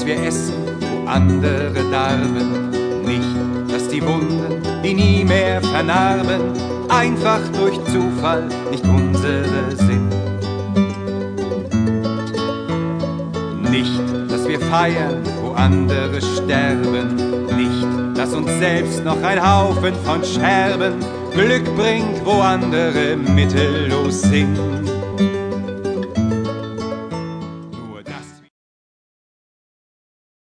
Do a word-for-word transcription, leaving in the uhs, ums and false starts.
wir essen, wo andere darben. Nicht, dass die Wunden, die nie mehr vernarben, einfach durch Zufall nicht unsere sind. Nicht, dass wir feiern, wo andere sterben. Nicht, dass uns selbst noch ein Haufen von Scherben Glück bringt, wo andere mittellos sind.